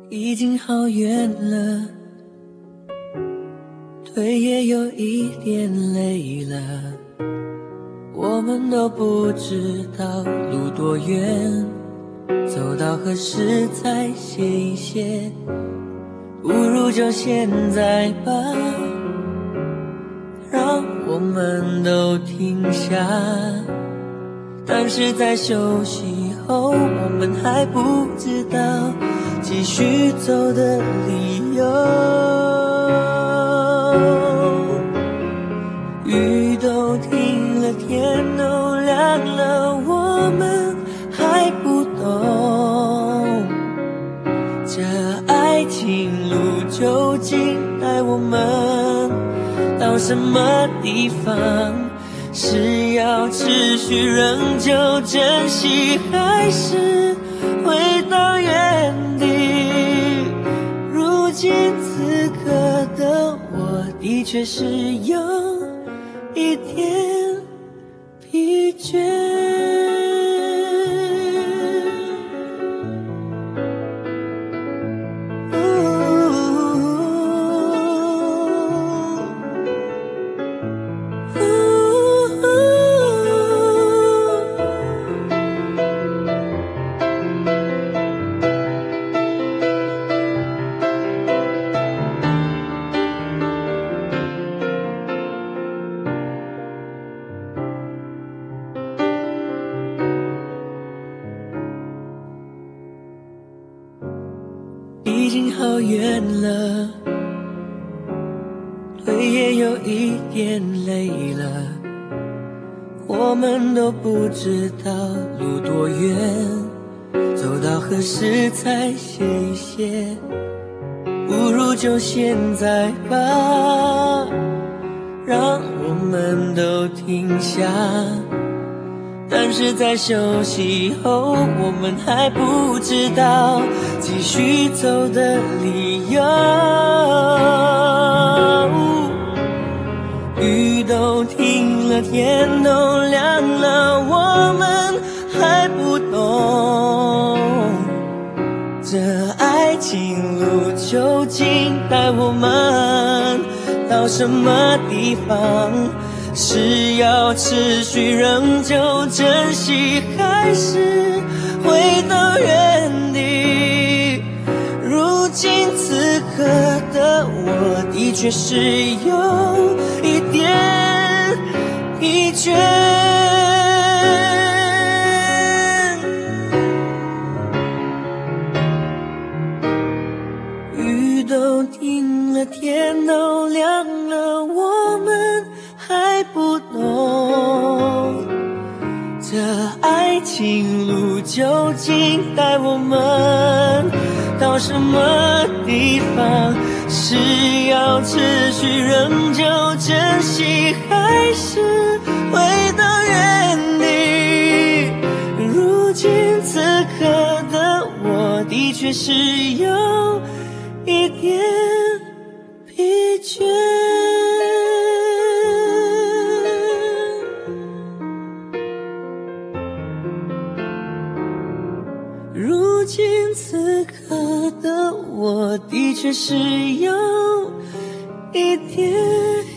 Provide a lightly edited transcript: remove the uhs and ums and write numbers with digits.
已经好远了，腿也有一点累了，我们都不知道路多远，走到何时才歇一歇，不如就现在吧，让我们都停下。但是在休息后，我们还不知道继续走的理由。雨都停了，天都亮了，我们还不懂这爱情路究竟带我们到什么地方？是要持续仍旧珍惜，还是回到原地？如今此刻的我的确是有一点疲倦。已经好远了，腿也有一点累了，我们都不知道路多远，走到何时才歇一歇，不如就现在吧，让我们都停下。但是在休息后，我们还不知道继续走的理由。雨都停了，天都亮了，我们还不懂这爱情路究竟带我们到什么地方？是要持续仍旧珍惜，还是回到原地？如今此刻的我的确是有一点疲倦。雨都停了，天都亮了，我们还不懂这爱情路究竟带我们到什么地方？是要持续仍旧珍惜，还是回到原地？如今此刻的我的确是有一点疲倦。如今此刻的我的确是有一点